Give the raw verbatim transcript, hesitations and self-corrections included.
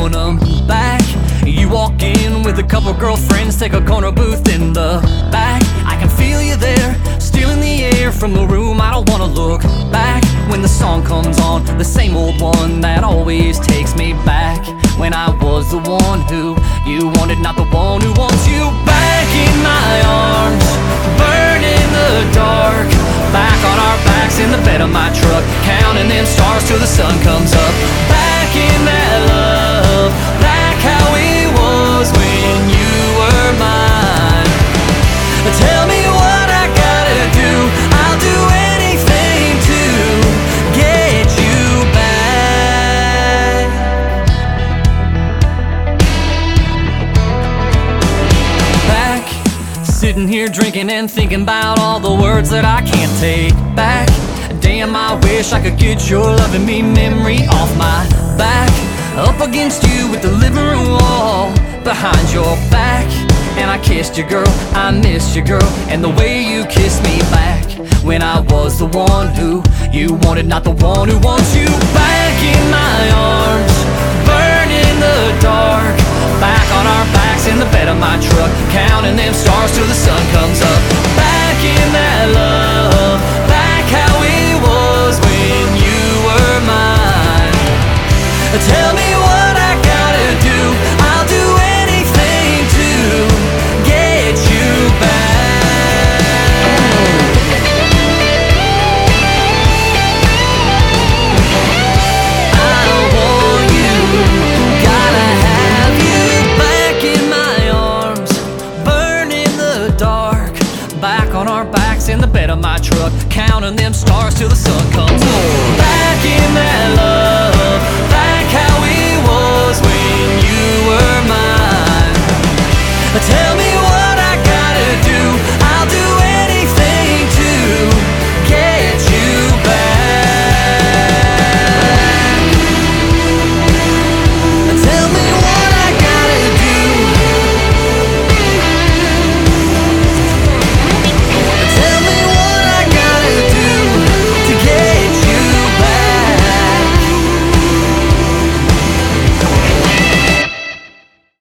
want 'em back. You walk in with a couple girlfriends, take a corner booth in the back. I can feel you there, still in the air from the room. I don't wanna look back when the song comes on, the same old one that always takes me back. When I was the one who you wanted, not the one who wants you back. In my arms, burn in the dark, back on our backs in the bed of my truck, counting them stars till the sun comes up. Back in that love, back how it was when you were mine. Tell me what I gotta do, I'll do anything to get you back. Back, sitting here drinking and thinking about all the words that I can't take back. Damn, I wish I could get your loving me memory off my back. Up against you with the living room wall behind your back. And I kissed you, girl, I missed you, girl, and the way you kissed me back when I was the one who you wanted, not the one who wants you back. In my arms, burn in the dark, back on our backs in the bed of my truck, counting them stars till the sun comes up. Back in that love, back how it was when you were mine. Tell me what I gotta do, I'll do anything to get you back. I want you, gotta have you back in my arms, burn in the dark, back on our backs in the bed of my truck, counting them stars till the sun comes.